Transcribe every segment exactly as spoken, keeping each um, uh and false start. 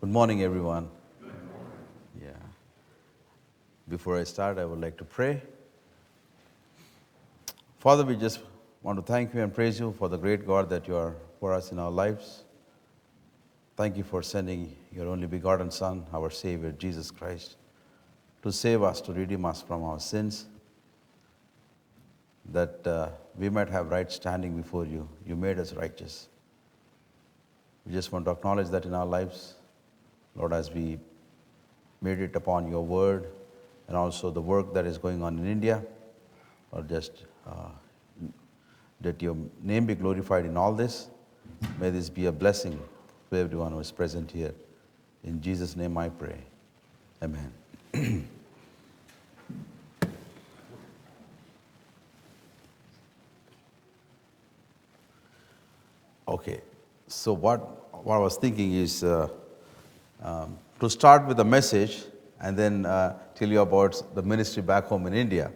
Good morning, everyone. Yeah. Before I start, I would like to pray. Father, we just want to thank you and praise you for the great God that you are for us in our lives. Thank you for sending your only begotten Son, our Savior, Jesus Christ, to save us, to redeem us from our sins, that uh, we might have right standing before you. You made us righteous. We just want to acknowledge that in our lives, Lord, as we meditate upon your word and also the work that is going on in India, or just uh, that your name be glorified in all this. May this be a blessing to everyone who is present here. In Jesus' name I pray. Amen. Okay, so what, what I was thinking is uh, um, to start with a message and then uh, tell you about the ministry back home in India.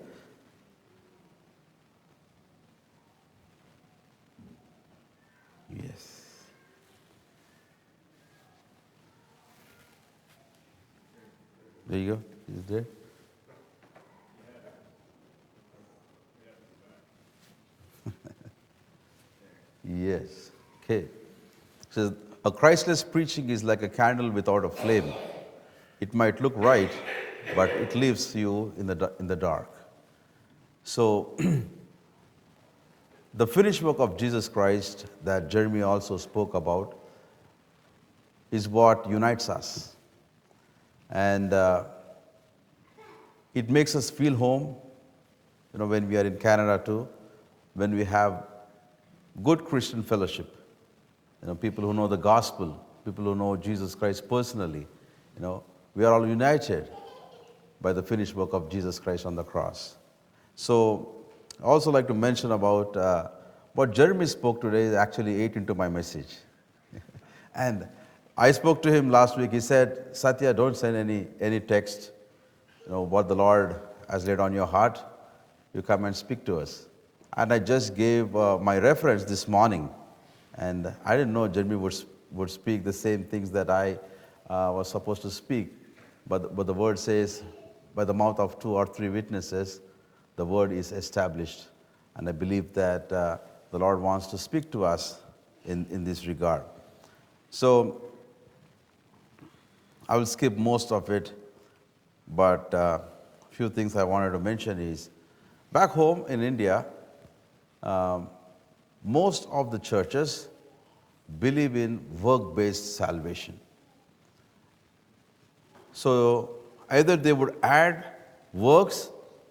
Yes. There you go. Is it there? Yes. Okay. So a Christless preaching is like a candle without a flame. It might look right, but it leaves you in the in the dark. So the finished work of Jesus Christ that Jeremy also spoke about is what unites us. And uh, it makes us feel home, you know, when we are in Canada too, when we have good Christian fellowship. You know, people who know the gospel, people who know Jesus Christ personally, you know, we are all united by the finished work of Jesus Christ on the cross. So I also like to mention about uh, what Jeremy spoke today actually ate into my message. And I spoke to him last week. He said, Satya, don't send any, any text, you know, what the Lord has laid on your heart. You come and speak to us. And I just gave uh, my reference this morning. And I didn't know Jeremy would, would speak the same things that I uh, was supposed to speak. But, but the word says, by the mouth of two or three witnesses, the word is established. And I believe that uh, the Lord wants to speak to us in, in this regard. So I will skip most of it, but a uh, few things I wanted to mention is, back home in India, um, most of the churches believe in work-based salvation. So either they would add works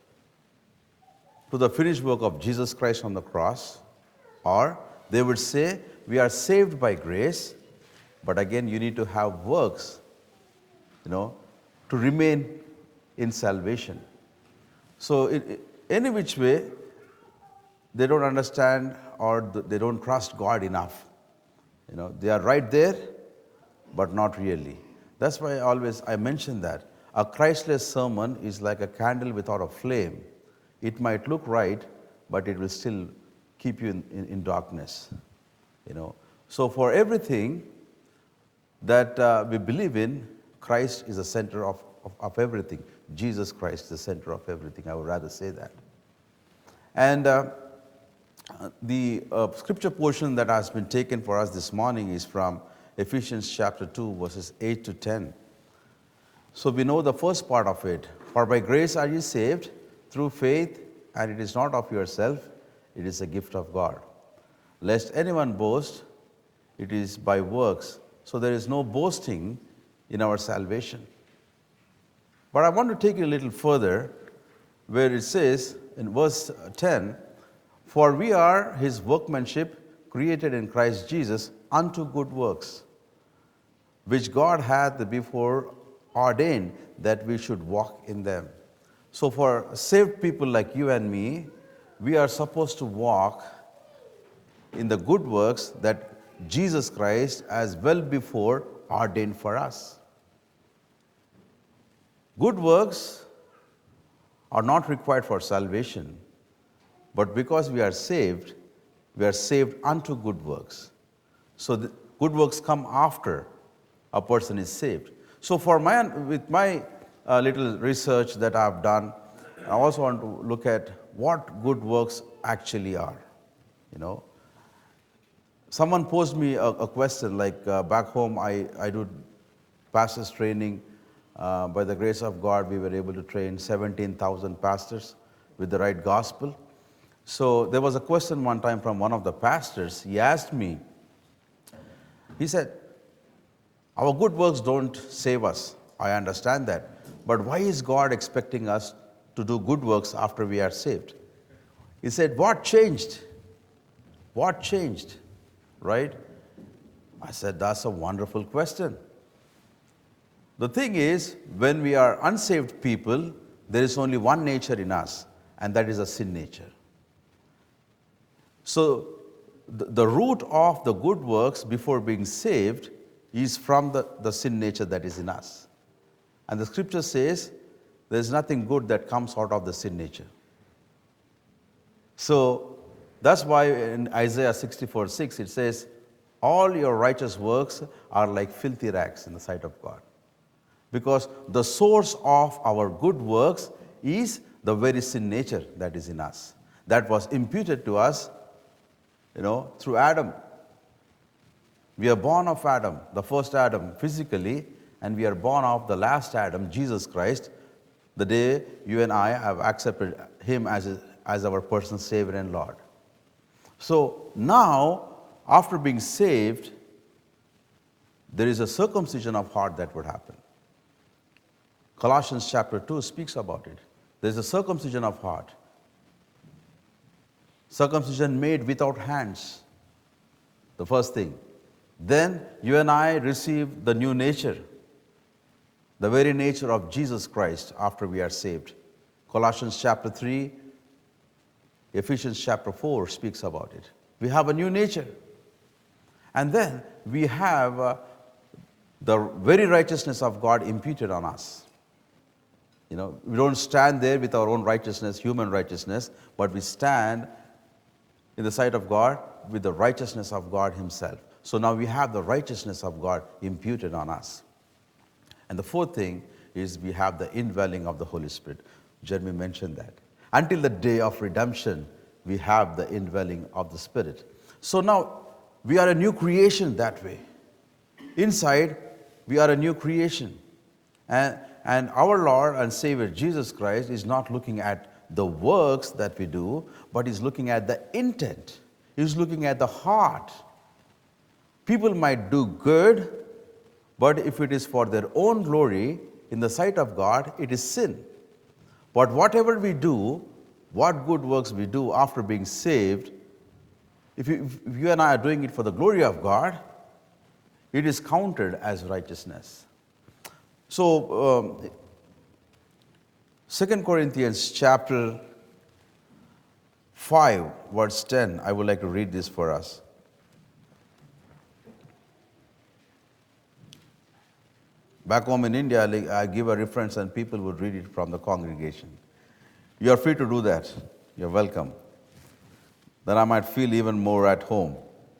to the finished work of Jesus Christ on the cross, or they would say, we are saved by grace, but again you need to have works, you know, to remain in salvation. So it, any which way, they don't understand or they don't trust God enough. You know, they are right there, but not really. That's why I always I mention that a Christless sermon is like a candle without a flame. It might look right, but it will still keep you in, in, in darkness. You know, so for everything that uh, we believe in, Christ is the center of, of, of everything. Jesus Christ is the center of everything. I would rather say that. And uh, the uh, scripture portion that has been taken for us this morning is from Ephesians chapter two, verses eight to ten. So we know the first part of it. For by grace are you saved through faith, and it is not of yourself, it is a gift of God. Lest anyone boast, it is by works. So there is no boasting in our salvation. But I want to take you a little further, where it says in verse ten, for we are his workmanship, created in Christ Jesus unto good works, which God hath before ordained that we should walk in them. So for saved people like you and me, we are supposed to walk in the good works that Jesus Christ has well before ordained for us. Good works are not required for salvation, but because we are saved, we are saved unto good works. So the good works come after a person is saved. So for my, with my uh, little research that I've done, I also want to look at what good works actually are. You know, someone posed me a, a question like uh, back home I, I do pastors training. Uh, by the grace of God, we were able to train seventeen thousand pastors with the right gospel. So there was a question one time from one of the pastors. He asked me, he said, our good works don't save us. I understand that. But why is God expecting us to do good works after we are saved? He said, what changed? What changed? Right? I said, that's a wonderful question. The thing is, when we are unsaved people, there is only one nature in us, and that is a sin nature. So the, the root of the good works before being saved is from the, the sin nature that is in us. And the scripture says there is nothing good that comes out of the sin nature. So that's why in Isaiah sixty-four six it says, all your righteous works are like filthy rags in the sight of God. Because the source of our good works is the very sin nature that is in us. That was imputed to us, you know, through Adam. We are born of Adam, the first Adam physically, and we are born of the last Adam, Jesus Christ, the day you and I have accepted him as, a, as our personal Savior and Lord. So now, after being saved, there is a circumcision of heart that would happen. Colossians chapter two speaks about it. There is a circumcision of heart. Circumcision made without hands, the first thing. Then you and I receive the new nature, the very nature of Jesus Christ after we are saved. Colossians chapter three, Ephesians chapter four speaks about it. We have a new nature. And then we have uh, the very righteousness of God imputed on us. You know, we don't stand there with our own righteousness, human righteousness, but we stand in the sight of God with the righteousness of God himself. So now we have the righteousness of God imputed on us. And the fourth thing is we have the indwelling of the Holy Spirit. Jeremy mentioned that. Until the day of redemption, we have the indwelling of the Spirit. So now we are a new creation that way. Inside, we are a new creation. And, and our Lord and Savior Jesus Christ is not looking at the works that we do, but is looking at the intent. He's looking at the heart. People might do good, but if it is for their own glory, in the sight of God, it is sin. But whatever we do, what good works we do after being saved, if you, if you and I are doing it for the glory of God, it is counted as righteousness. So, um, Second Corinthians chapter five, verse ten, I would like to read this for us. Back home in India, I give a reference and people would read it from the congregation. You are free to do that. You're welcome. Then I might feel even more at home.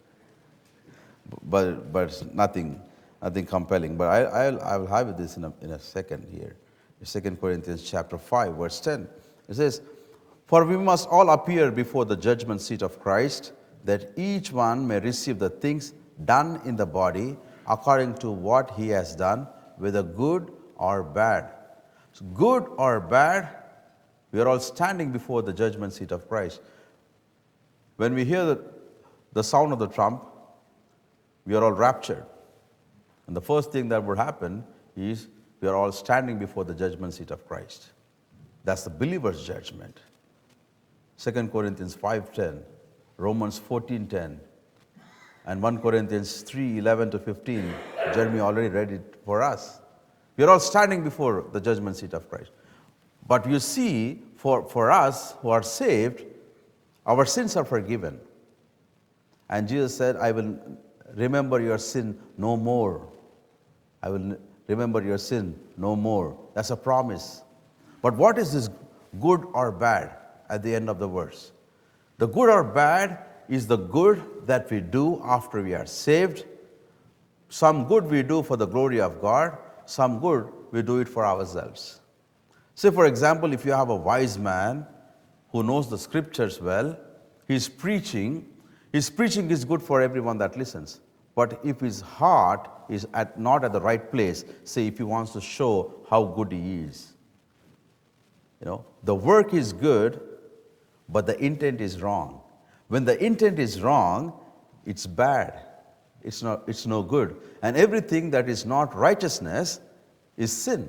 But but nothing, nothing compelling. But I I'll, I will have this in a, in a second here. Second Corinthians chapter five, verse ten. It says, for we must all appear before the judgment seat of Christ, that each one may receive the things done in the body according to what he has done, whether good or bad. So good or bad, we are all standing before the judgment seat of Christ. When we hear the, the sound of the trump, we are all raptured. And the first thing that would happen is we are all standing before the judgment seat of Christ. That's the believer's judgment. Second Corinthians five ten, Romans fourteen ten, and First Corinthians three eleven to fifteen. Jeremy already read it for us. We are all standing before the judgment seat of Christ. But you see, for, for us who are saved, our sins are forgiven. And Jesus said, I will remember your sin no more. I will remember your sin no more. That's a promise. But what is this good or bad at the end of the verse? The good or bad is the good that we do after we are saved, Some good we do for the glory of God, some good we do it for ourselves. Say, for example, if you have a wise man who knows the scriptures well, he's preaching, his preaching is good for everyone that listens. But if his heart is at, not at the right place, say if he wants to show how good he is, you know, the work is good, but the intent is wrong. When the intent is wrong, it's bad. It's not, it's no good. And everything that is not righteousness is sin.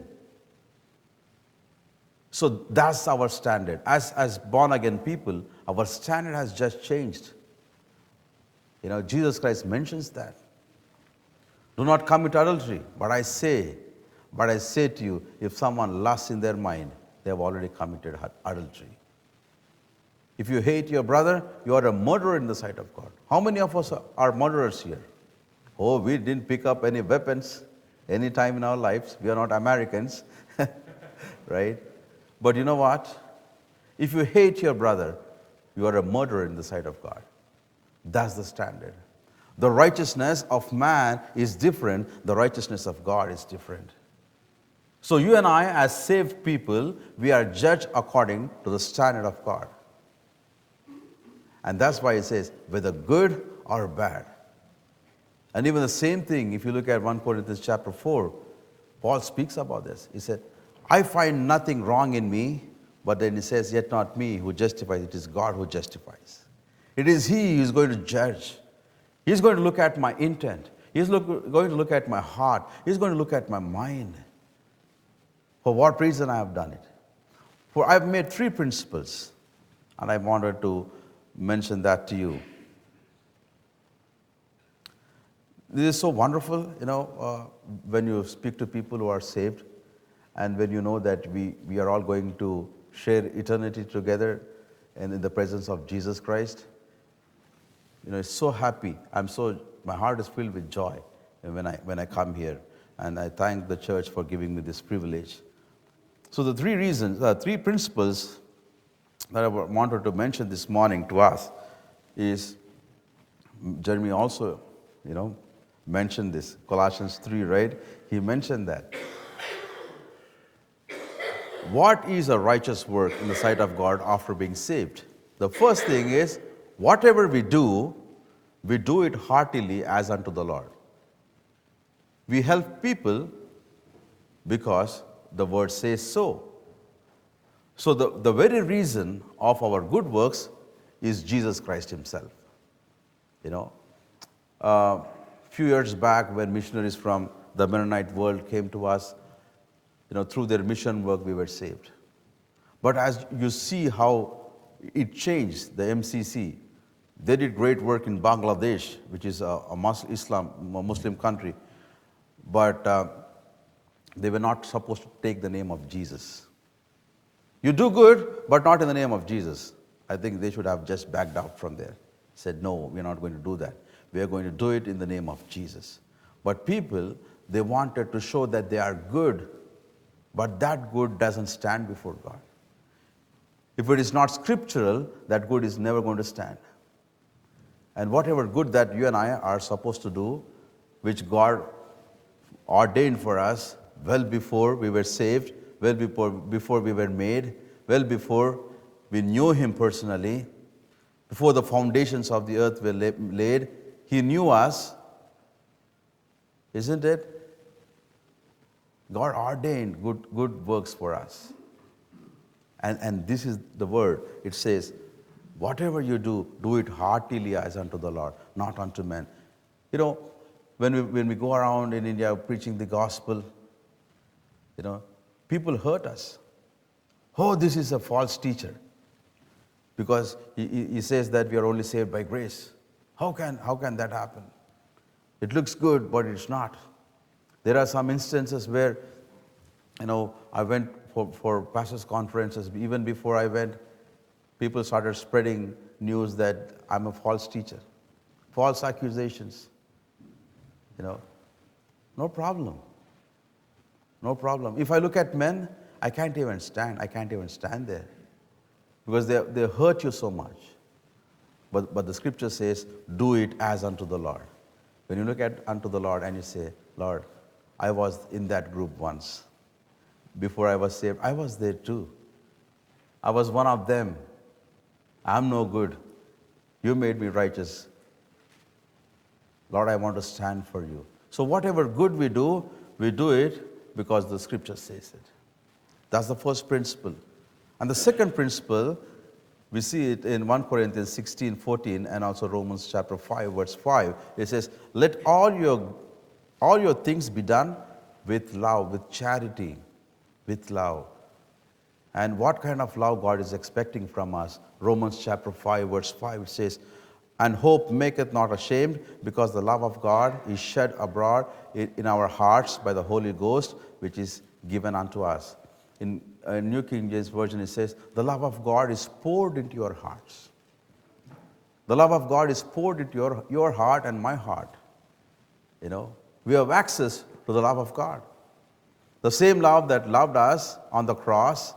So that's our standard. As, as born-again people, our standard has just changed. You know, Jesus Christ mentions that. Do not commit adultery, but I say, but I say to you, if someone lusts in their mind, they have already committed adultery. If you hate your brother, you are a murderer in the sight of God. How many of us are murderers here? Oh, we didn't pick up any weapons any time in our lives. We are not Americans, right? But you know what? If you hate your brother, you are a murderer in the sight of God. That's the standard. The righteousness of man is different. The righteousness of God is different. So you and I, as saved people, we are judged according to the standard of God. And that's why it says, whether good or bad. And even the same thing, if you look at First Corinthians chapter four, Paul speaks about this. He said, I find nothing wrong in me, but then he says, yet not me who justifies, it is God who justifies. It is he who is going to judge. He's going to look at my intent. He's look, going to look at my heart. He's going to look at my mind. For what reason I have done it. For I've made three principles, and I wanted to mention that to you. This is so wonderful, you know, uh, when you speak to people who are saved, and when you know that we, we are all going to share eternity together and in the presence of Jesus Christ. You know, it's so happy. I'm so, my heart is filled with joy when I, when I come here. And I thank the church for giving me this privilege. So the three reasons, uh, three principles that I wanted to mention this morning to us is, Jeremy also, you know, mentioned this, Colossians three, right? He mentioned that. What is a righteous work in the sight of God after being saved? The first thing is, whatever we do, we do it heartily as unto the Lord. We help people because the word says so. So the, the very reason of our good works is Jesus Christ himself. You know, a uh, few years back when missionaries from the Mennonite world came to us, you know, through their mission work we were saved. But as you see how it changed, the M C C, they did great work in Bangladesh, which is a, a Muslim, Islam, a Muslim country, but uh, they were not supposed to take the name of Jesus. You do good, but not in the name of Jesus. I think they should have just backed out from there. Said, no, we're not going to do that. We are going to do it in the name of Jesus. But people, they wanted to show that they are good, but that good doesn't stand before God. If it is not scriptural, that good is never going to stand. And whatever good that you and I are supposed to do, which God ordained for us well before we were saved, well before, before we were made, well before we knew him personally, before the foundations of the earth were laid, he knew us, isn't it? God ordained good, good works for us. And, and this is the word. It says, whatever you do, do it heartily as unto the Lord, not unto men. You know, when we, when we go around in India preaching the gospel, you know, people hurt us. Oh, this is a false teacher. Because he, he says that we are only saved by grace. How can, how can that happen? It looks good, but it's not. There are some instances where, you know, I went for, for pastors' conferences. Even before I went, people started spreading news that I'm a false teacher. False accusations. You know, no problem. No problem. If I look at men, I can't even stand. I can't even stand there. Because they, they hurt you so much. But, but the scripture says, do it as unto the Lord. When you look at unto the Lord and you say, Lord, I was in that group once. Before I was saved, I was there too. I was one of them. I'm no good. You made me righteous. Lord, I want to stand for you. So whatever good we do, we do it because the scripture says it. That's the first principle. And the second principle, we see it in First Corinthians sixteen, fourteen, and also Romans chapter five, verse five. It says, let all your, all your things be done with love, with charity, with love. And what kind of love God is expecting from us? Romans chapter five, verse five, it says, and hope maketh not ashamed, because the love of God is shed abroad in our hearts by the Holy Ghost, which is given unto us. In uh, New King James Version, it says, the love of God is poured into your hearts. The love of God is poured into your, your heart and my heart. You know, we have access to the love of God. The same love that loved us on the cross,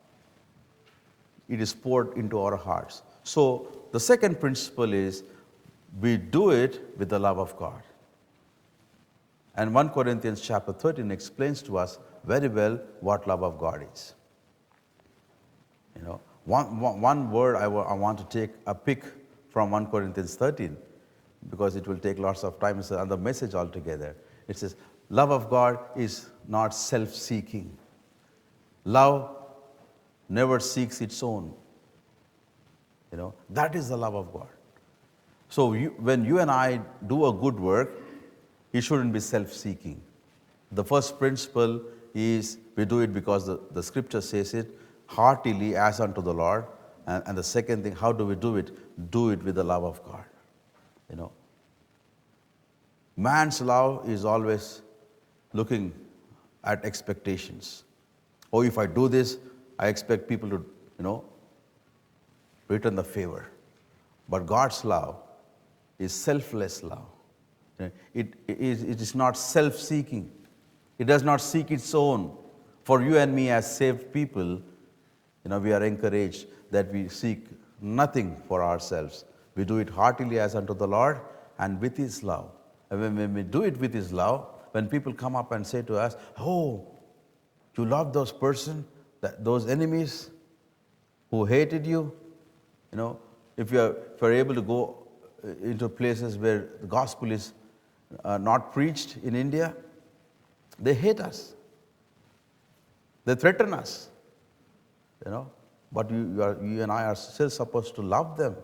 it is poured into our hearts. So the second principle is we do it with the love of God. And First Corinthians chapter thirteen explains to us very well what love of God is. You know, one, one, one word I, w- I want to take a pick from First Corinthians thirteen, because it will take lots of time. It's another message altogether. It says, love of God is not self-seeking. Love never seeks its own. You know, that is the love of God. So you, when you and I do a good work, it shouldn't be self-seeking. The first principle is we do it because the, the scripture says it, heartily as unto the Lord. And, and the second thing, how do we do it? Do it with the love of God. You know, man's love is always looking at expectations. Oh, if I do this, I expect people to, you know, return the favor. But God's love is selfless love. It, it, it is not self-seeking. It does not seek its own. For you and me as saved people, you know, we are encouraged that we seek nothing for ourselves. We do it heartily as unto the Lord and with His love. And when, when we do it with His love, when people come up and say to us, oh, you love those person, that, those enemies who hated you, you know, if you are, if you are able to go into places where the gospel is uh, not preached in India, they hate us. They threaten us, you know. But you, you, are, you and I are still supposed to love them.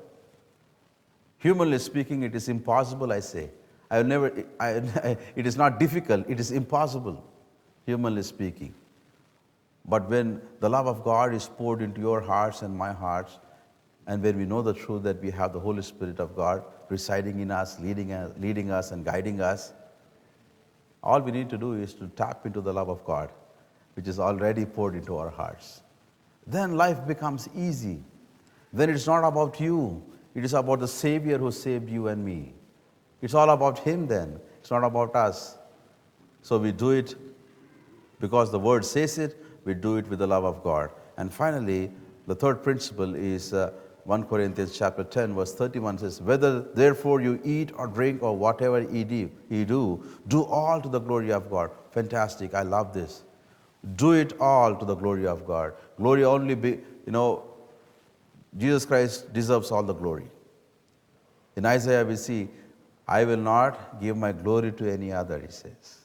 Humanly speaking, it is impossible, I say. I have never, I, it is not difficult, it is impossible, humanly speaking. But when the love of God is poured into your hearts and my hearts, and when we know the truth that we have the Holy Spirit of God residing in us, leading us, leading us and guiding us, all we need to do is to tap into the love of God, which is already poured into our hearts. Then life becomes easy. Then it's not about you. It is about the Savior who saved you and me. It's all about Him then. It's not about us. So we do it because the Word says it. We do it with the love of God. And finally, the third principle is uh, First Corinthians chapter ten, verse thirty-one says, whether therefore you eat or drink or whatever ye do, ye do, do all to the glory of God. Fantastic. I love this. Do it all to the glory of God. Glory only be, you know, Jesus Christ deserves all the glory. In Isaiah we see, I will not give my glory to any other, he says.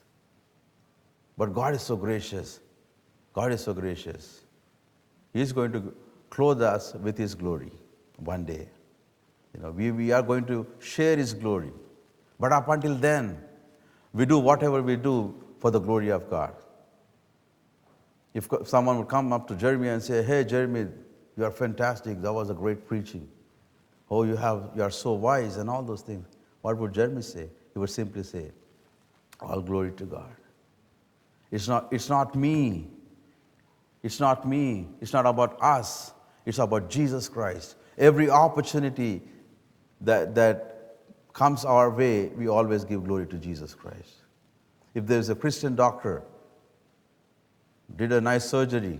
But God is so gracious. God is so gracious. He is going to clothe us with His glory one day. You know, we, we are going to share His glory. But up until then, we do whatever we do for the glory of God. If someone would come up to Jeremy and say, hey, Jeremy, you are fantastic. That was a great preaching. Oh, you have, you are so wise and all those things. What would Jeremy say? He would simply say, all glory to God. It's not, it's not me. It's not me. It's not about us. It's about Jesus Christ. Every opportunity that, that comes our way, we always give glory to Jesus Christ. If there's a Christian doctor, did a nice surgery,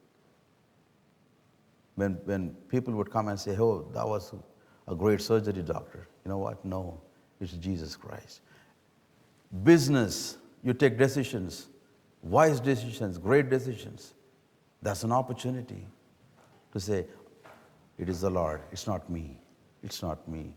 when, when people would come and say, oh, that was a great surgery, doctor. You know what? No, it's Jesus Christ. business, you take decisions, wise decisions, great decisions. That's an opportunity to say, it is the Lord, it's not me, it's not me.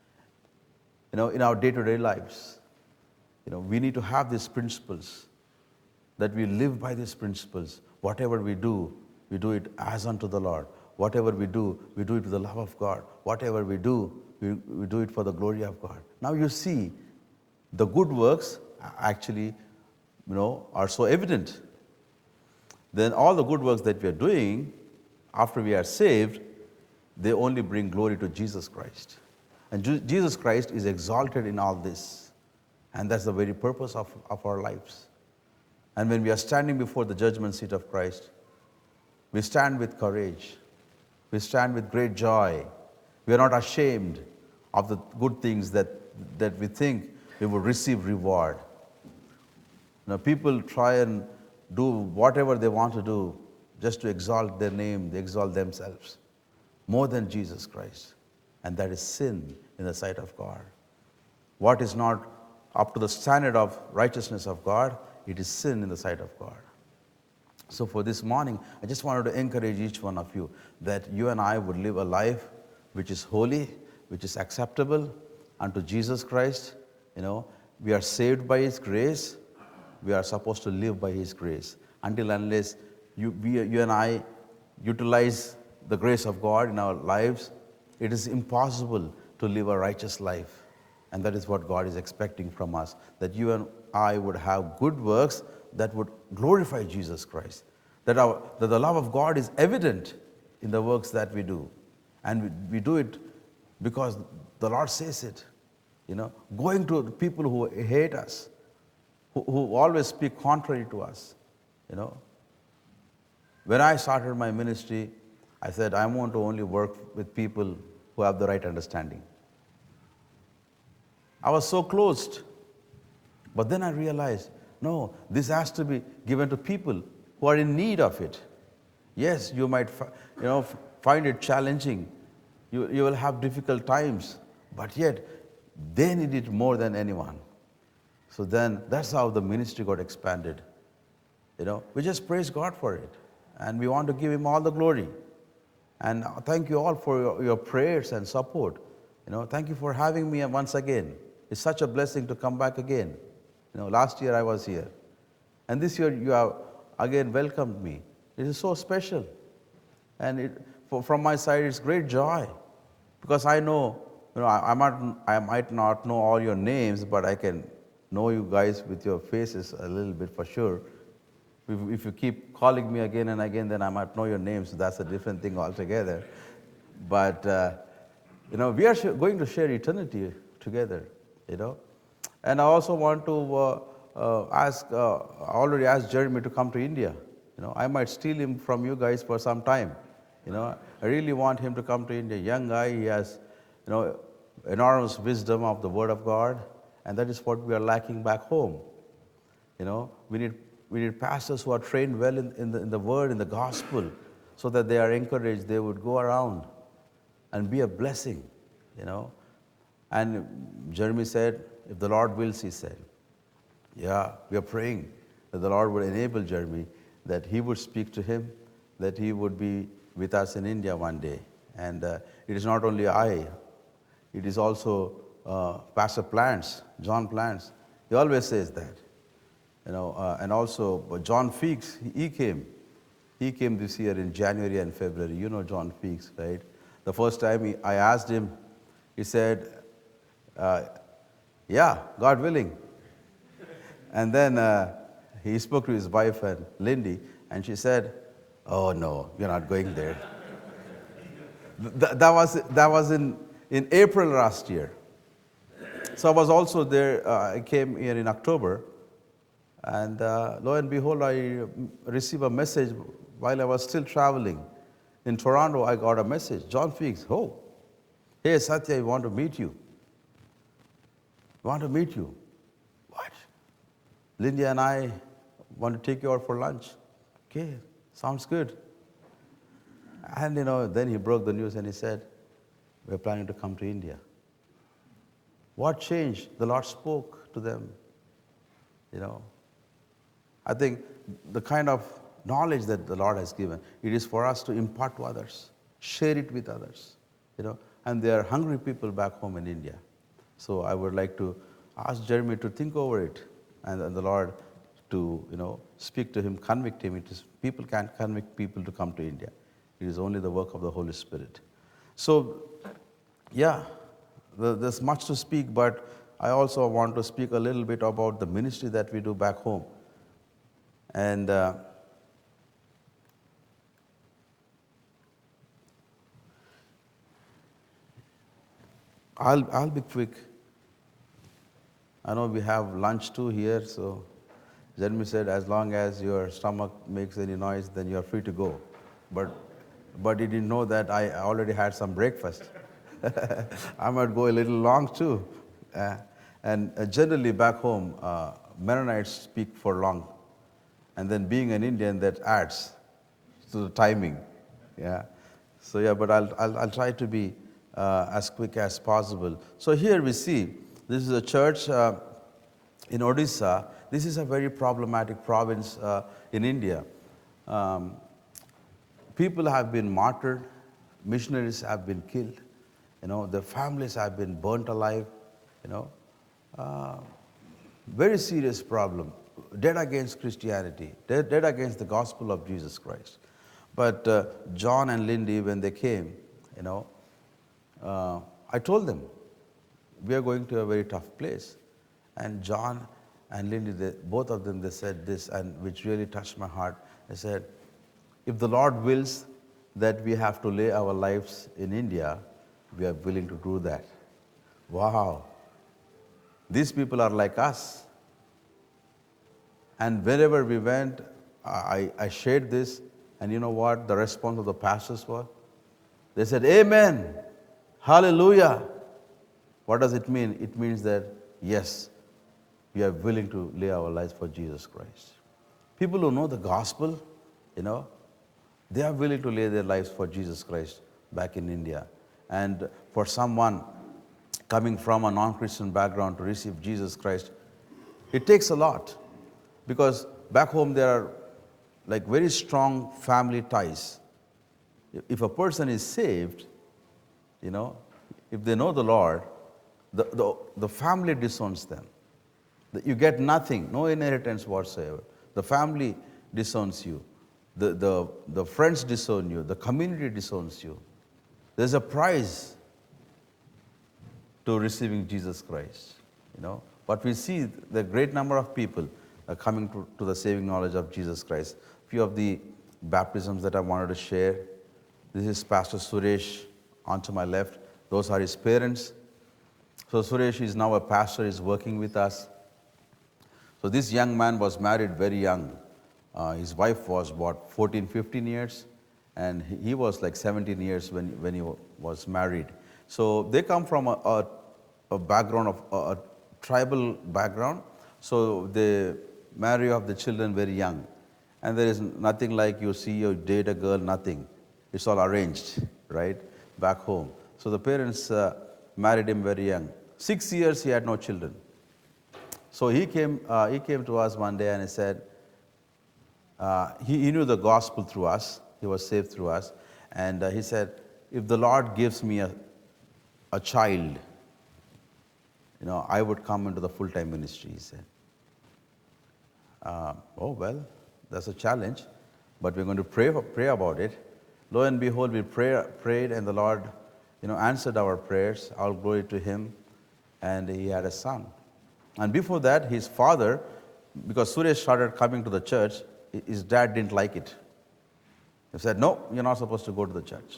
You know, in our day-to-day lives, you know, we need to have these principles, that we live by these principles. Whatever we do, we do it as unto the Lord. Whatever we do, we do it with the love of God. Whatever we do, we, we do it for the glory of God. Now you see, the good works actually, you know, are so evident. Then all the good works that we are doing after we are saved, they only bring glory to Jesus Christ. And Ju- Jesus Christ is exalted in all this. And that's the very purpose of, of our lives. And when we are standing before the judgment seat of Christ, we stand with courage. We stand with great joy. We are not ashamed of the good things that, that we think we will receive reward. Now, people try and do whatever they want to do just to exalt their name, they exalt themselves more than Jesus Christ. And that is sin in the sight of God. What is not up to the standard of righteousness of God, it is sin in the sight of God. So for this morning, I just wanted to encourage each one of you that you and I would live a life which is holy, which is acceptable unto Jesus Christ. You know, we are saved by His grace. We are supposed to live by His grace. Until unless you, we, you and I utilize the grace of God in our lives, it is impossible to live a righteous life. And that is what God is expecting from us, that you and I would have good works that would glorify Jesus Christ, that, our, that the love of God is evident in the works that we do. And we, we do it because the Lord says it. You know, going to people who hate us, who, who always speak contrary to us. You know, when I started my ministry, I said, I want to only work with people who have the right understanding. I was so closed. But then I realized, no, this has to be given to people who are in need of it. Yes, you might you know, find it challenging. You, you will have difficult times. But yet, they need it more than anyone. So then, that's how the ministry got expanded. You know, we just praise God for it. And we want to give Him all the glory. And thank you all for your, your prayers and support. You know, thank you for having me once again. It's such a blessing to come back again. You know, last year I was here. And this year you have again welcomed me. It is so special. And it, for, from my side, it's great joy. Because I know, you know, I, I, might, I might not know all your names, but I can know you guys with your faces a little bit for sure. If, if you keep calling me again and again, then I might know your names. So that's a different thing altogether. But, uh, you know, we are sh- going to share eternity together, you know. And I also want to uh, uh, ask, uh, I already asked Jeremy to come to India. You know, I might steal him from you guys for some time. You know, I really want him to come to India. Young guy, he has, you know, enormous wisdom of the Word of God, and that is what we are lacking back home. You know, we need we need pastors who are trained well in, in, the, in the Word, in the Gospel, so that they are encouraged, they would go around and be a blessing, you know. And Jeremy said, if the Lord wills, he said, yeah, we are praying that the Lord would enable Jeremy, that he would speak to him, that he would be with us in India one day. And uh, it is not only I, it is also uh, Pastor Plants, John Plants. He always says that. You know, uh, and also John Feeks, he came. He came this year in January and February. You know John Feeks, right? The first time he, I asked him, he said, uh, yeah, God willing. And then uh, he spoke to his wife, and Lindy, and she said, oh no, you're not going there. Th- that was, that was in, in April last year. So I was also there, uh, I came here in October, and uh, lo and behold, I received a message while I was still traveling. In Toronto, I got a message, John Feeks, oh, hey Satya, I want to meet you. I want to meet you. What? Lindy and I want to take you out for lunch. Okay, sounds good. And you know, then he broke the news and he said, we're planning to come to India. What changed? The Lord spoke to them. You know, I think the kind of knowledge that the Lord has given, it is for us to impart to others, share it with others, you know, and there are hungry people back home in India. So I would like to ask Jeremy to think over it, and, and the Lord to, you know, speak to him, convict him. It is, people can't convict people to come to India. It is only the work of the Holy Spirit. So, yeah, the, there's much to speak, but I also want to speak a little bit about the ministry that we do back home. And uh, I'll, I'll be quick. I know we have lunch too here, so Jeremy said as long as your stomach makes any noise, then you are free to go. But, but he didn't know that I already had some breakfast. I might go a little long too. Uh, and uh, generally back home, uh, Mennonites speak for long. And then being an Indian, that adds to the timing. Yeah. So yeah, but I'll, I'll, I'll try to be uh, as quick as possible. So here we see, this is a church uh, in Odisha. This is a very problematic province uh, in India. Um, people have been martyred, missionaries have been killed, you know, their families have been burnt alive, you know. Uh, very serious problem, dead against Christianity, dead, dead against the gospel of Jesus Christ. But uh, John and Lindy, when they came, you know, uh, I told them, we are going to a very tough place. And John and Lindy, they, both of them, they said this, and which really touched my heart. They said, if the Lord wills that we have to lay our lives in India, we are willing to do that. Wow. These people are like us. And wherever we went, I, I shared this, and you know what the response of the pastors was? They said, Amen, hallelujah. What does it mean? It means that, yes, we are willing to lay our lives for Jesus Christ. People who know the gospel, you know, they are willing to lay their lives for Jesus Christ back in India. And for someone coming from a non-Christian background to receive Jesus Christ, it takes a lot. Because back home there are like very strong family ties. If a person is saved, you know, if they know the Lord, the, the, the family disowns them. You get nothing, no inheritance whatsoever. The family disowns you. The, the, the friends disown you. The community disowns you. There's a price to receiving Jesus Christ, you know. But we see the great number of people uh, coming to, to the saving knowledge of Jesus Christ. Few of the baptisms that I wanted to share. This is Pastor Suresh onto my left. Those are his parents. So Suresh is now a pastor, is working with us. So this young man was married very young. Uh, his wife was what, fourteen, fifteen years, and he, he was like seventeen years when, when he was married. So they come from a, a, a background of a, a tribal background. So they marry off the children very young. And there is nothing like you see you date a girl, nothing. It's all arranged, right, back home. So the parents uh, married him very young. Six years he had no children. So he came, uh, he came to us one day and he said, uh, he, he knew the gospel through us. He was saved through us. And uh, he said, if the Lord gives me a, a child, you know, I would come into the full-time ministry, he said. Uh, oh, well, that's a challenge, but we're going to pray, pray about it. Lo and behold, we pray, prayed, and the Lord, you know, answered our prayers. All glory to him. And he had a son. And before that, his father, because Suresh started coming to the church, his dad didn't like it. He said, no, you're not supposed to go to the church.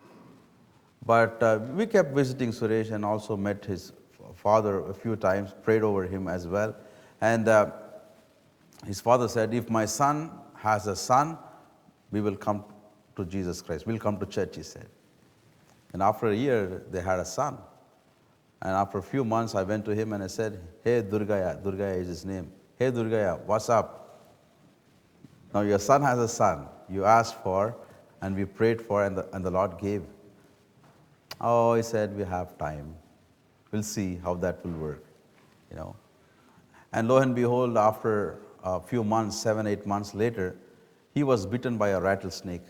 But uh, we kept visiting Suresh and also met his father a few times, prayed over him as well. And uh, his father said, if my son has a son, we will come to Jesus Christ. We'll come to church, he said. And after a year, they had a son. And after a few months, I went to him and I said, hey, Durgaya, Durgaya is his name. Hey, Durgaya, what's up? Now your son has a son. You asked for, and we prayed for, and the, and the Lord gave. Oh, he said, we have time. We'll see how that will work, you know. And lo and behold, after a few months, seven, eight months later, he was bitten by a rattlesnake.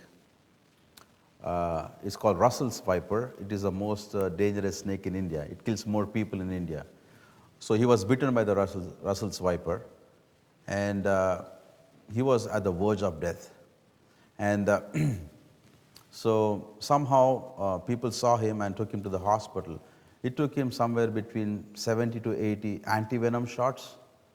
Uh, it's called Russell's viper. It is the most uh, dangerous snake in India. It kills more people in India. So he was bitten by the Russell's, Russell's viper, and uh, he was at the verge of death. And uh, so somehow uh, people saw him and took him to the hospital. It took him somewhere between seventy to eighty anti-venom shots,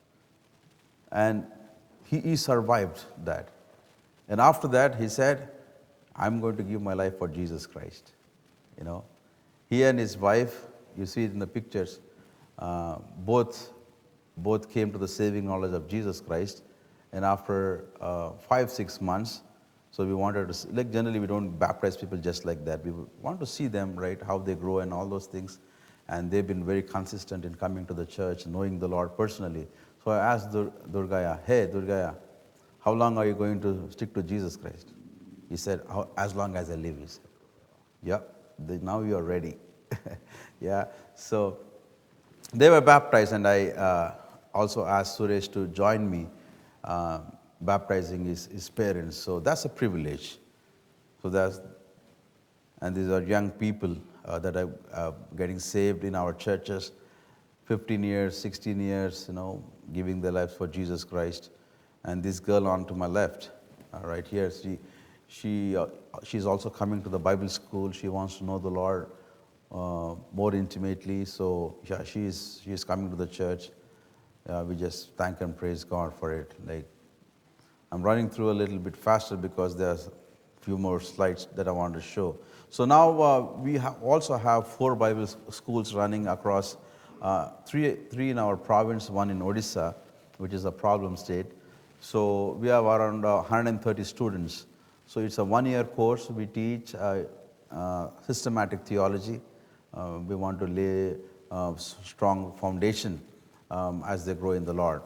and he, he survived that. And after that, he said, I'm going to give my life for Jesus Christ. You know, he and his wife, you see it in the pictures, uh, both, both came to the saving knowledge of Jesus Christ. And after uh, five, six months, so we wanted to see, like generally we don't baptize people just like that. We want to see them, right, how they grow and all those things. And they've been very consistent in coming to the church, knowing the Lord personally. So I asked Dur- Durgaya, hey, Durgaya, how long are you going to stick to Jesus Christ? He said, "How- as long as I live," he said. Yeah, the- now you are ready. Yeah, so they were baptized, and I uh, also asked Suresh to join me uh, baptizing his, his parents. So that's a privilege. So that's, and these are young people uh, that are uh, getting saved in our churches, fifteen years, sixteen years, you know, giving their lives for Jesus Christ. And this girl on to my left, uh, right here, she, she, uh, she's also coming to the Bible school. She wants to know the Lord uh, more intimately. So yeah, she is, she is coming to the church. Uh, we just thank and praise God for it. Like, I'm running through a little bit faster because there's a few more slides that I want to show. So now uh, we ha- also have four Bible s- schools running across, uh, three, three in our province, one in Odisha, which is a problem state. So we have around uh, one hundred thirty students. So it's a one-year course. We teach uh, uh, systematic theology. Uh, we want to lay a strong foundation um, as they grow in the Lord.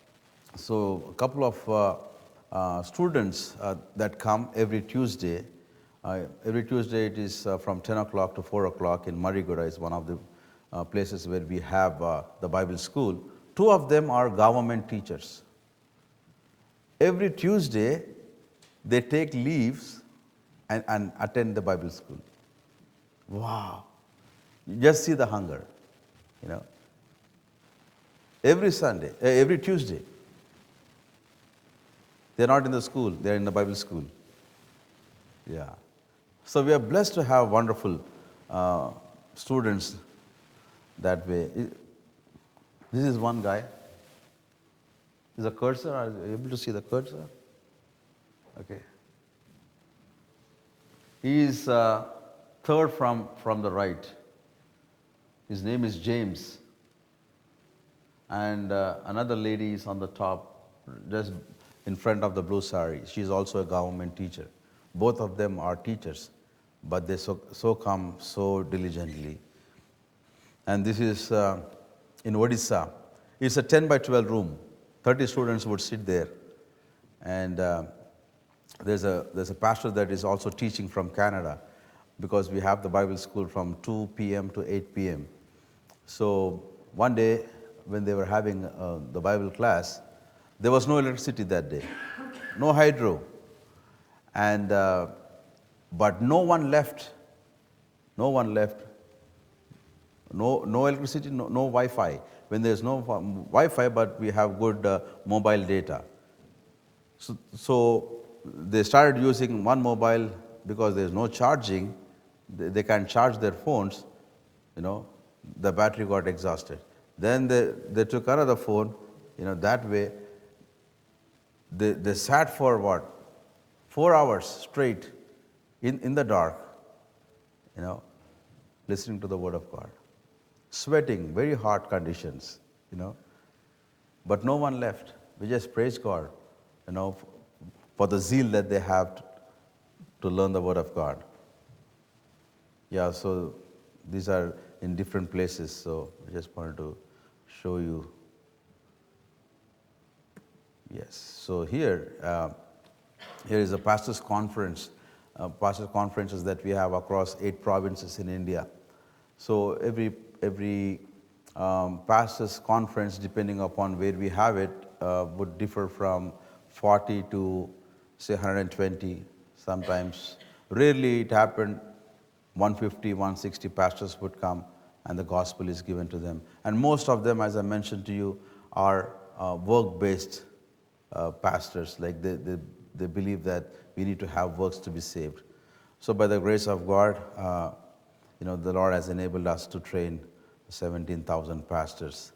So a couple of uh, uh, students uh, that come every Tuesday. Uh, every Tuesday it is uh, from ten o'clock to four o'clock in Marigura is one of the uh, places where we have uh, the Bible school. Two of them are government teachers. Every Tuesday they take leaves and, and attend the Bible school. Wow. You just see the hunger, you know. Every Sunday, uh, every Tuesday. They're not in the school, they're in the Bible school. Yeah. So we are blessed to have wonderful uh, students that way. I- This is one guy. Is a cursor? Are you able to see the cursor? Okay. He is uh, third from, from the right. His name is James. And uh, another lady is on the top, just in front of the blue sari. She's also a government teacher. Both of them are teachers, but they so, so come so diligently. And this is uh, in Odisha. It's a ten by twelve room. thirty students would sit there. And uh, there's, a, there's a pastor that is also teaching from Canada, because we have the Bible school from two p.m. to eight p.m. So one day, when they were having uh, the Bible class, there was no electricity that day, no hydro. And, uh, but no one left, no one left, no, no electricity, no, no Wi-Fi. When there's no wi- Wi-Fi, but we have good uh, mobile data. So, so they started using one mobile because there's no charging. They, they can charge their phones, you know, the battery got exhausted. Then they, they took another phone, you know, that way. They, they sat for what? Four hours straight in, in the dark, you know, listening to the Word of God. Sweating, very hot conditions, you know. But no one left. We just praise God, you know, for the zeal that they have to, to learn the Word of God. Yeah, so these are in different places, so I just wanted to show you. Yes, so here, uh, here is a pastors' conference, uh, pastors' conferences that we have across eight provinces in India. So every every Um, pastors' conference, depending upon where we have it, uh, would differ from forty to say one hundred twenty sometimes. Rarely it happened one hundred fifty, one hundred sixty pastors would come and the gospel is given to them. And most of them, as I mentioned to you, are uh, work-based uh, pastors. Like they, they, they believe that we need to have works to be saved. So by the grace of God, uh, you know, the Lord has enabled us to train seventeen thousand pastors.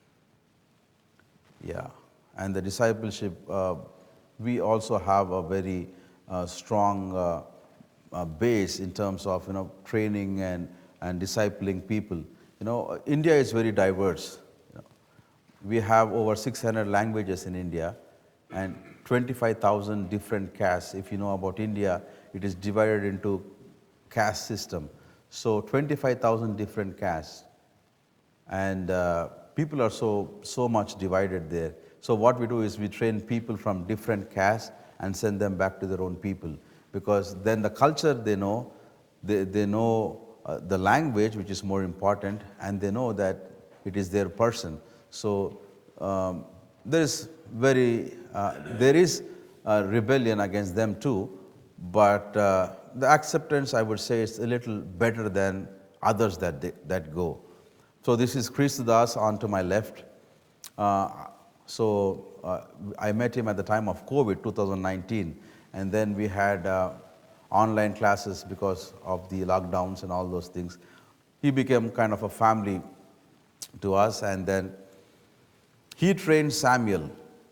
Yeah, and the discipleship, uh, we also have a very uh, strong uh, uh, base in terms of, you know, training and, and discipling people. You know, India is very diverse. You know, we have over six hundred languages in India and twenty-five thousand different castes. If you know about India, it is divided into caste system. So twenty-five thousand different castes. And uh, people are so, so much divided there. So what we do is we train people from different castes and send them back to their own people. Because then the culture they know, they, they know uh, the language, which is more important, and they know that it is their person. So um, there is very, uh, there is uh, rebellion against them too, but uh, the acceptance, I would say, is a little better than others that, they, that go. So this is Kristu Das on to my left. Uh, so uh, I met him at the time of COVID, two thousand nineteen, and then we had uh, online classes because of the lockdowns and all those things. He became kind of a family to us, and then he trained Samuel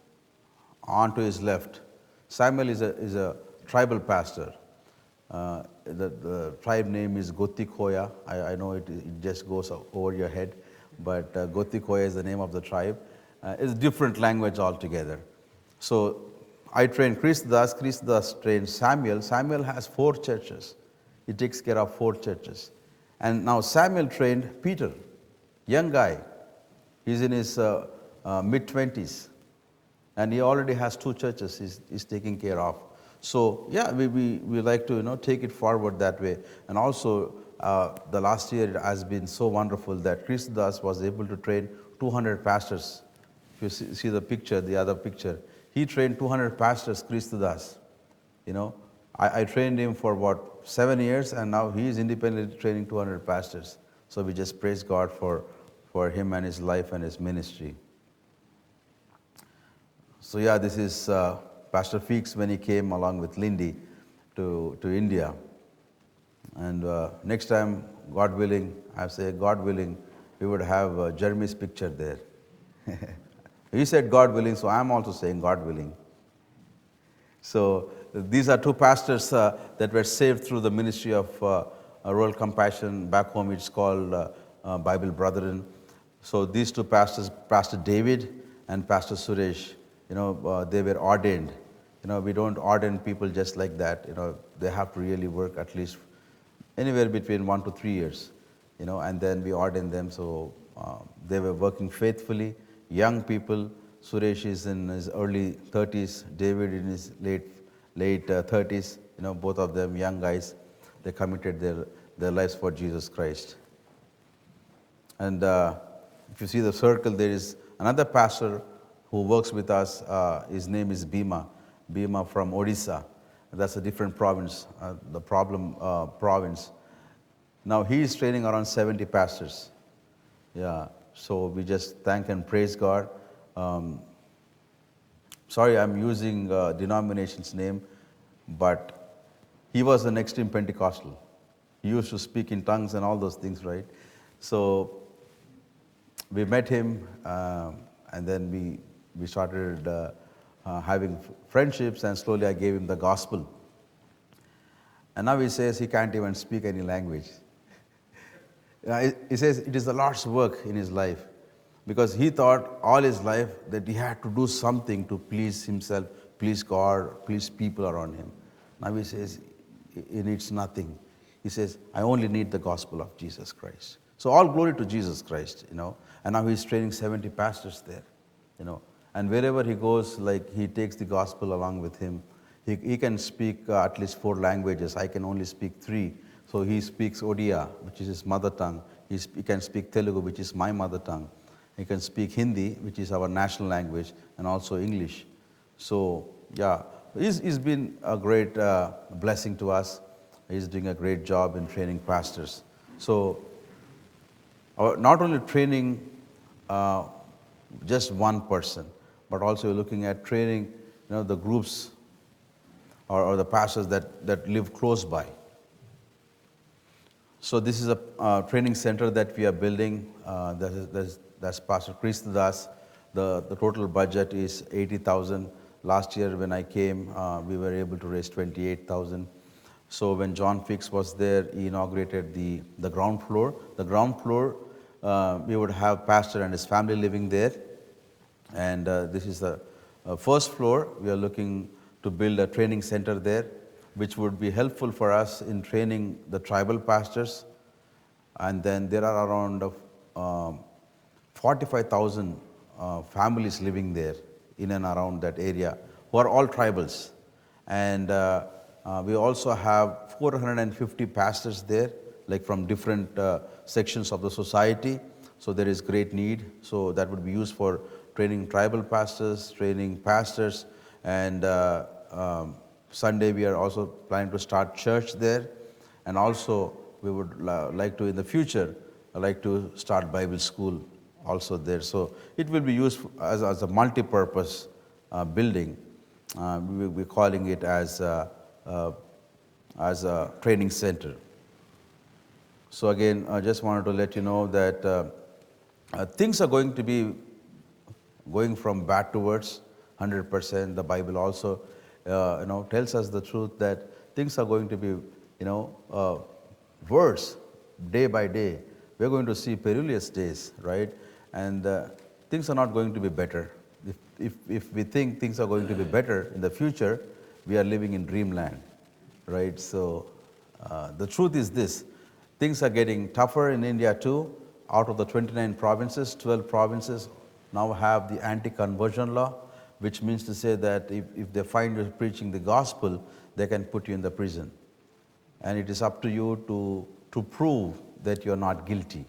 on to his left. Samuel is a, is a tribal pastor. Uh, the, the tribe name is Gotikoya. I, I know it, it just goes over your head, but uh, Gotikoya is the name of the tribe. Uh, it's a different language altogether. So I trained Kristu Das, Kristu Das trained Samuel. Samuel has four churches. He takes care of four churches. And now Samuel trained Peter, young guy. He's in his uh, uh, mid-twenties. And he already has two churches he's, he's taking care of. So yeah, we, we, we like to, you know, take it forward that way. And also, uh, the last year it has been so wonderful that Kristu Das was able to train two hundred pastors. If you see, see the picture, the other picture, he trained two hundred pastors, Kristu Das. You know, I, I trained him for what, seven years, and now he is independently training two hundred pastors. So we just praise God for, for him and his life and his ministry. So yeah, this is uh, Pastor Feeks when he came along with Lindy to, to India. And uh, next time, God willing, I say God willing, we would have uh, Jeremy's picture there. He said God willing, so I'm also saying God willing. So these are two pastors uh, that were saved through the ministry of uh, Rural Compassion. Back home it's called uh, uh, Bible Brethren. So these two pastors, Pastor David and Pastor Suresh, you know, uh, they were ordained. You know, we don't ordain people just like that. You know, they have to really work at least anywhere between one to three years. You know, and then we ordain them. So uh, they were working faithfully. Young people. Suresh is in his early thirties. David in his late late uh, thirties. You know, both of them young guys. They committed their their lives for Jesus Christ. And uh, if you see the circle, there is another pastor who works with us. Uh, his name is Bhima. Bhima from Odisha. That's a different province, uh, the problem uh, province. Now he is training around seventy pastors. Yeah, so we just thank and praise God. Um, sorry, I'm using uh, denomination's name, but he was an extreme Pentecostal. He used to speak in tongues and all those things, right? So we met him, uh, and then we we started uh, uh, having friendships, and slowly I gave him the gospel. And now he says he can't even speak any language. Uh, he says it is the Lord's work in his life, because he thought all his life that he had to do something to please himself, please God, please people around him. Now he says he needs nothing. He says, I only need the gospel of Jesus Christ. So all glory to Jesus Christ, you know. And now he's training seventy pastors there, you know. And wherever he goes, like he takes the gospel along with him. He, he can speak uh, at least four languages. I can only speak three. So he speaks Odia, which is his mother tongue. He, sp- he can speak Telugu, which is my mother tongue. He can speak Hindi, which is our national language, and also English. So, yeah, he's, he's been a great uh, blessing to us. He's doing a great job in training pastors. So, our, not only training uh, just one person, but also looking at training, you know, the groups or, or the pastors that, that live close by. So this is a uh, training center that we are building. Uh, that is, that is, that's Pastor Krishnadas. The, the total budget is eighty thousand. Last year when I came, uh, we were able to raise twenty-eight thousand. So when John Fix was there, he inaugurated the, the ground floor. The ground floor, uh, we would have pastor and his family living there. And uh, this is the uh, first floor. We are looking to build a training center there, which would be helpful for us in training the tribal pastors. And then there are around uh, forty-five thousand uh, families living there in and around that area who are all tribals. And uh, uh, we also have four hundred fifty pastors there, like from different uh, sections of the society. So there is great need. So that would be used for training tribal pastors, training pastors, and uh, um, Sunday we are also planning to start church there, and also we would like to in the future like to start Bible school also there. So it will be used as, as a multi-purpose uh, building. Uh, we will be calling it as a, uh, as a training center. So again, I just wanted to let you know that uh, uh, things are going to be going from bad to worse, one hundred percent. The Bible also uh, you know, tells us the truth that things are going to be, you know, uh, worse day by day. We're going to see perilous days, right? And uh, things are not going to be better. If, if, if we think things are going to be better in the future, we are living in dreamland, right? So uh, the truth is this, things are getting tougher in India too. Out of the twenty-nine provinces, twelve provinces now have the anti-conversion law, which means to say that if, if they find you preaching the gospel, they can put you in the prison. And it is up to you to, to prove that you're not guilty.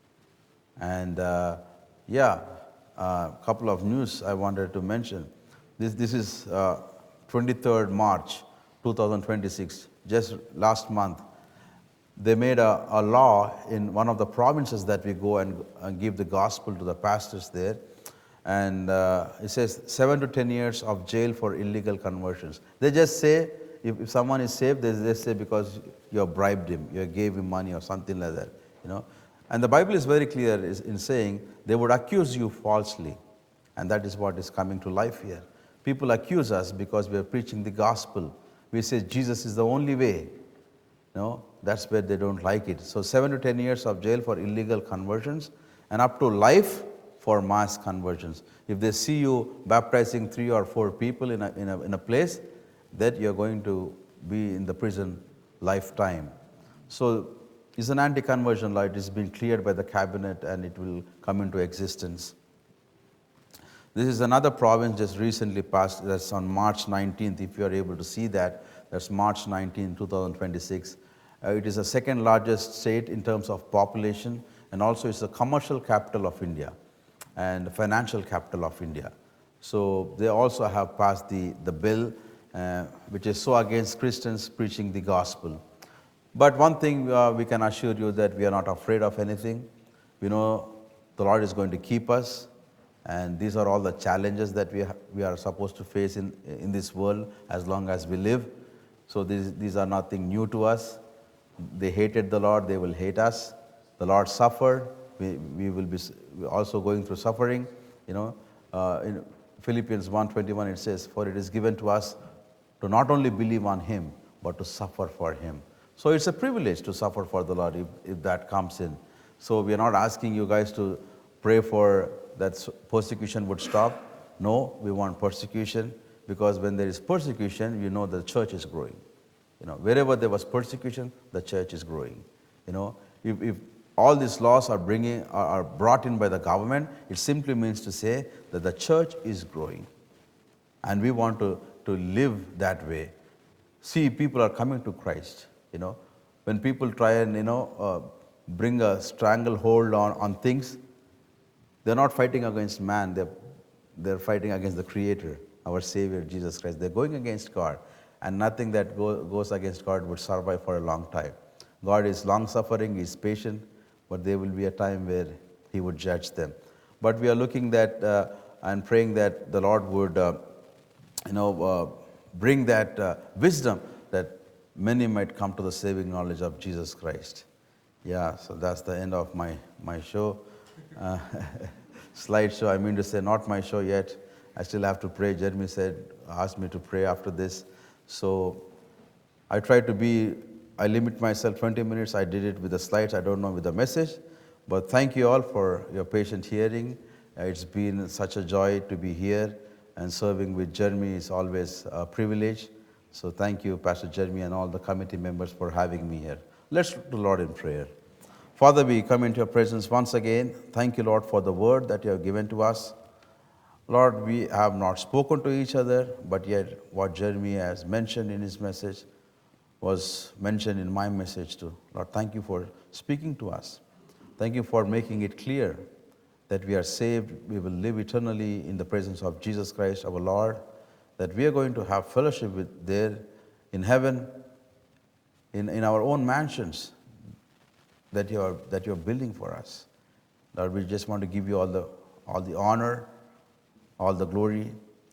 And uh, yeah, a uh, couple of news I wanted to mention. This, this is uh, twenty-third March two thousand twenty-six, just last month. They made a, a law in one of the provinces that we go and, and give the gospel to the pastors there. And uh, it says seven to ten years of jail for illegal conversions. They just say, if, if someone is saved, they just say because you have bribed him, you gave him money or something like that, you know. And the Bible is very clear in saying they would accuse you falsely. And that is what is coming to life here. People accuse us because we are preaching the gospel. We say Jesus is the only way. No, that's where they don't like it. So seven to ten years of jail for illegal conversions and up to life for mass conversions. If they see you baptizing three or four people in a, in a, in a place, that you're going to be in the prison lifetime. So it's an anti-conversion law. It has been cleared by the cabinet and it will come into existence. This is another province just recently passed. That's on March nineteenth. If you are able to see that, that's March nineteenth, two thousand twenty-six. Uh, it is the second largest state in terms of population, and also it's the commercial capital of India and the financial capital of India. So they also have passed the, the bill, uh, which is so against Christians preaching the gospel. But one thing uh, we can assure you that we are not afraid of anything. We know the Lord is going to keep us, and these are all the challenges that we, ha- we are supposed to face in, in this world as long as we live. So these, these are nothing new to us. They hated the Lord, they will hate us. The Lord suffered, we, we will be also going through suffering. You know, uh, in Philippians one twenty-one it says, for it is given to us to not only believe on Him, but to suffer for Him. So it's a privilege to suffer for the Lord if, if that comes in. So we are not asking you guys to pray for that persecution would stop. No, we want persecution, because when there is persecution, you know the church is growing. You know, wherever there was persecution, the church is growing. You know, if, if all these laws are bringing are, are brought in by the government, it simply means to say that the church is growing, and we want to to live that way. See, people are coming to Christ. You know, when people try and, you know, uh, bring a stranglehold on, on things, they're not fighting against man, they're, they're fighting against the Creator, our Savior, Jesus Christ. They're going against God, and nothing that go, goes against God would survive for a long time. God is long-suffering, He is patient, but there will be a time where He would judge them. But we are looking that uh, and praying that the Lord would, uh, you know, uh, bring that uh, wisdom that many might come to the saving knowledge of Jesus Christ. Yeah, so that's the end of my, my show. Uh, slideshow, I mean to say, not my show yet. I still have to pray. Jeremy said, asked me to pray after this. So I try to be, I limit myself twenty minutes. I did it with the slides. I don't know with the message. But thank you all for your patient hearing. Uh, It's been such a joy to be here, and serving with Jeremy is always a privilege. So thank you, Pastor Jeremy, and all the committee members for having me here. Let's look to the Lord in prayer. Father, we come into your presence once again. Thank you, Lord, for the word that you have given to us. Lord, we have not spoken to each other, but yet what Jeremy has mentioned in his message was mentioned in my message too. Lord, thank you for speaking to us. Thank you for making it clear that we are saved, we will live eternally in the presence of Jesus Christ, our Lord, that we are going to have fellowship with there in heaven, in, in our own mansions that you are that you are building for us. Lord, we just want to give you all the all the honor, all the glory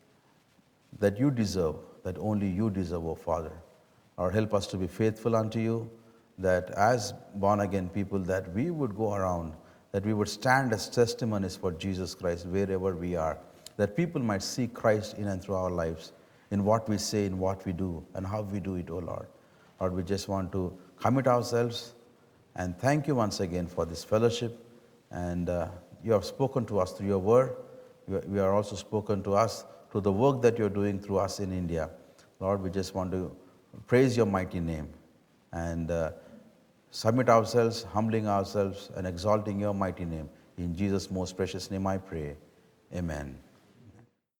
that you deserve, that only you deserve, O Father. Lord, help us to be faithful unto you, that as born-again people, that we would go around, that we would stand as testimonies for Jesus Christ wherever we are, that people might see Christ in and through our lives, in what we say, in what we do, and how we do it, O Lord. Lord, we just want to commit ourselves and thank you once again for this fellowship. And uh, you have spoken to us through your word. You you are also spoken to us through the work that you're doing through us in India. Lord, we just want to praise your mighty name and uh, submit ourselves, humbling ourselves, and exalting your mighty name. In Jesus' most precious name I pray. Amen.